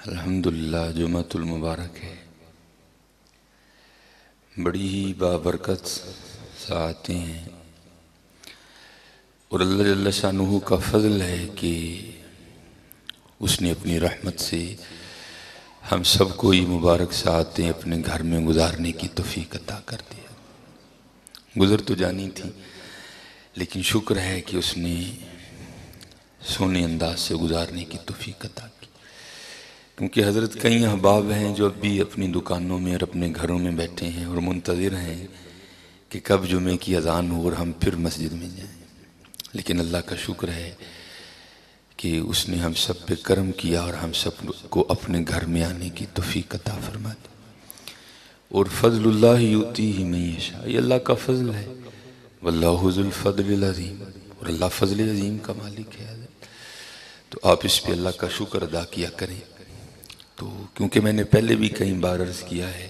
الحمدللہ جمعۃ المبارک ہے، بڑی ہی بابرکت ساعتیں ہیں، اور اللہ جل شانہ کا فضل ہے کہ اس نے اپنی رحمت سے ہم سب کو یہ مبارک ساعتیں اپنے گھر میں گزارنے کی توفیق عطا کر دیا۔ گزر تو جانی تھی، لیکن شکر ہے کہ اس نے سونے انداز سے گزارنے کی توفیق عطا کی، کیونکہ حضرت کئی احباب ہیں جو اب بھی اپنی دکانوں میں اور اپنے گھروں میں بیٹھے ہیں اور منتظر ہیں کہ کب جمعے کی اذان ہو اور ہم پھر مسجد میں جائیں، لیکن اللہ کا شکر ہے کہ اس نے ہم سب پہ کرم کیا اور ہم سب کو اپنے گھر میں آنے کی توفیق عطا فرما دی۔ اور فضل اللہ یؤتیہ من یشاء، یہ اللہ کا فضل ہے، واللہ ذو الفضل العظیم، اور اللہ فضل عظیم کا مالک ہے۔ تو آپ اس پہ اللہ کا شکر ادا کیا کریں۔ تو کیونکہ میں نے پہلے بھی کئی بار عرض کیا ہے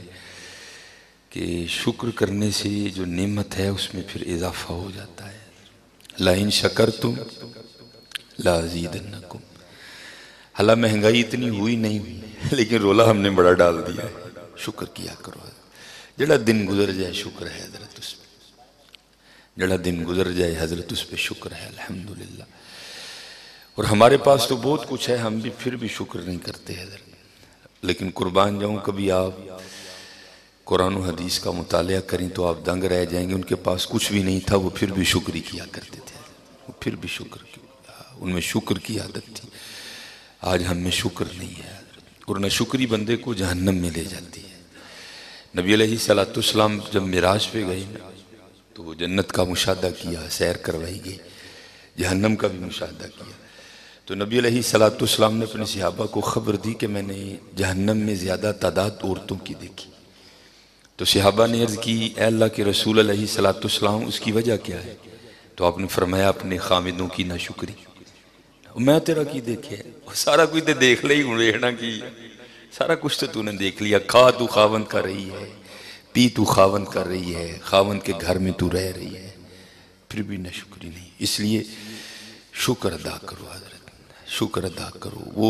کہ شکر کرنے سے جو نعمت ہے اس میں پھر اضافہ ہو جاتا ہے۔ لَإِن شَكَرْتُمْ لَأَزِيدَنَّكُمْ، حالانکہ مہنگائی اتنی ہوئی نہیں ہوئی، لیکن رولا ہم نے بڑا ڈال دیا ہے۔ شکر کیا کرو، جڑا دن گزر جائے شکر ہے حضرت اس پہ، جڑا دن گزر جائے حضرت اس پہ شکر ہے، الحمدللہ۔ اور ہمارے پاس تو بہت کچھ ہے، ہم بھی پھر بھی شکر نہیں کرتے حضرت، لیکن قربان جاؤں کبھی آپ قرآن و حدیث کا مطالعہ کریں تو آپ دنگ رہ جائیں گے۔ ان کے پاس کچھ بھی نہیں تھا، وہ پھر بھی شکر کیا کرتے تھے، وہ پھر بھی شکر کیا، ان میں شکر کی عادت تھی۔ آج ہم میں شکر نہیں ہے، اور نہ شکری بندے کو جہنم میں لے جاتی ہے۔ نبی علیہ السلام جب معراج پہ گئے تو جنت کا مشاہدہ کیا، سیر کروائی گئی، جہنم کا بھی مشاہدہ کیا۔ تو نبی علیہ السلام نے اپنے صحابہ کو خبر دی کہ میں نے جہنم میں زیادہ تعداد عورتوں کی دیکھی۔ تو صحابہ نے عرض کی، اے اللہ کے رسول علیہ السلام، اس کی وجہ کیا ہے؟ تو آپ نے فرمایا، اپنے خامدوں کی ناشکری۔ میں تیرا کی دیکھے، سارا کچھ تے دیکھ لئی، ہوں رہنا کی، سارا کچھ تو نے دیکھ لیا۔ کھا تو خاوند کر رہی ہے، پی تو خاوند کر رہی ہے، خاوند کے گھر میں تو رہ رہی ہے، پھر بھی ناشکری نہیں۔ اس لیے شکر ادا کرو حضرت، شکر ادا کرو۔ وہ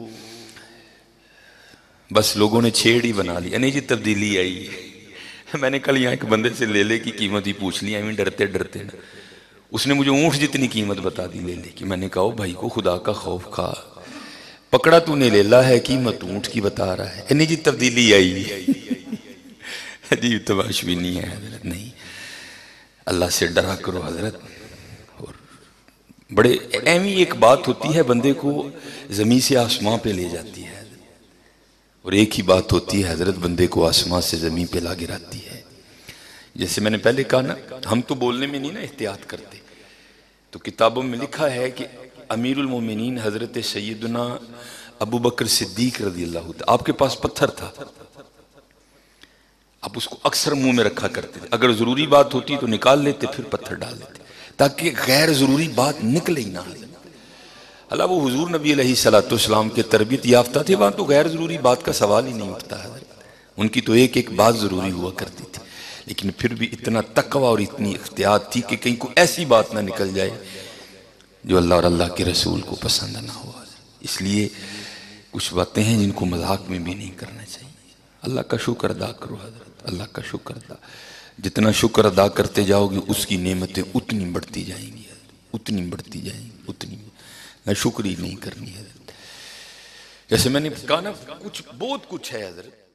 بس لوگوں نے چھیڑ ہی بنا لی، نہیں جی تبدیلی آئی ہے۔ میں نے کل یہاں ایک بندے سے لے کی قیمت ہی پوچھ لی، ہمیں ڈرتے ڈرتے نا، اس نے مجھے اونٹ جتنی قیمت بتا دی لے کی۔ میں نے کہا بھائی کو خدا کا خوف کھا، پکڑا تو نے لیلا ہے، قیمت اونٹ کی بتا رہا ہے، نہیں جی تبدیلی آئی ہے، جی تباش بھی نہیں ہے حضرت، نہیں۔ اللہ سے ڈرا کرو حضرت۔ اور بڑے اہمی ایک بات ہوتی ہے، بندے کو زمین سے آسمان پہ لے جاتی ہے، اور ایک ہی بات ہوتی ہے حضرت، بندے کو آسمان سے زمین پہ لا گراتی ہے۔ جیسے میں نے پہلے کہا نا، ہم تو بولنے میں نہیں نا احتیاط کرتے، تو کتابوں میں لکھا ہے کہ امیر المومنین حضرت سیدنا ابو بکر صدیق رضی اللہ عنہ، آپ کے پاس پتھر تھا، آپ اس کو اکثر منہ میں رکھا کرتے تھے، اگر ضروری بات ہوتی تو نکال لیتے، پھر پتھر ڈال لیتے، تاکہ غیر ضروری بات نکلے ہی نہ۔ اللہ وہ حضور نبی علیہ السلام کے تربیت یافتہ تھے، وہاں تو غیر ضروری بات کا سوال ہی نہیں اٹھتا ہے، ان کی تو ایک ایک بات ضروری ہوا کرتی تھی، لیکن پھر بھی اتنا تقوی اور اتنی احتیاط تھی کہ کہیں کوئی ایسی بات نہ نکل جائے جو اللہ اور اللہ کے رسول کو پسند نہ ہو۔ اس لیے کچھ باتیں ہیں جن کو مذاق میں بھی نہیں کرنا چاہیے۔ اللہ کا شکر ادا کرو حضرت، اللہ کا شکر ادا، جتنا شکر ادا کرتے جاؤ گے اس کی نعمتیں اتنی بڑھتی جائیں گی، اتنی بڑھتی جائیں گی، اتنی نہ شکر ہی نہیں کرنی حضرت۔ جیسے میں نے کہا نا، کچھ بہت کچھ ہے حضرت۔